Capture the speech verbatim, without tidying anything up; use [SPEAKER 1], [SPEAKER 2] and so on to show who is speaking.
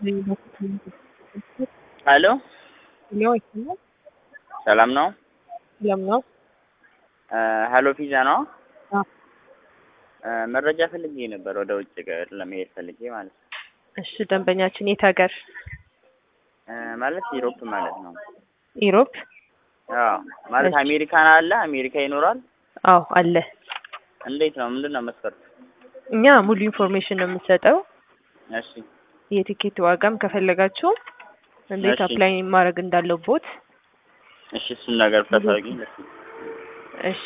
[SPEAKER 1] ሄሎ
[SPEAKER 2] ነው ይችላል
[SPEAKER 1] ሰላም ነው?
[SPEAKER 2] ሰላም ነው።
[SPEAKER 1] ሄሎ ፒዛ ነው?
[SPEAKER 2] አዎ
[SPEAKER 1] መረጃ ፈልጌ ነበር ወደ ውጭ ሀገር ለመሄድ ፈልጌ ማለት ነው።
[SPEAKER 2] እሺ ደንበኛችን የት ሀገር?
[SPEAKER 1] ማለት ዩሮፕ ማለት ነው።
[SPEAKER 2] ኢሮፕ?
[SPEAKER 1] አዎ ማለት
[SPEAKER 2] እሺ።
[SPEAKER 1] አሜሪካን አለ አሜሪካ ይኖራል?
[SPEAKER 2] አዎ አለ።
[SPEAKER 1] እንዴት ነው ምንድነው መስፈርቱ?
[SPEAKER 2] እኛ ሙሉ ኢንፎርሜሽን ነው የምንሰጠው።
[SPEAKER 1] እሺ
[SPEAKER 2] የቲኬት ዋጋም ከፈለጋችሁ እንዴት
[SPEAKER 1] እሺ
[SPEAKER 2] አፕላይ ማድረግ እንዳለቦት።
[SPEAKER 1] እሺ እሱን ነገር ብታሳውቂኝ ደስ ይለኛል።
[SPEAKER 2] እሺ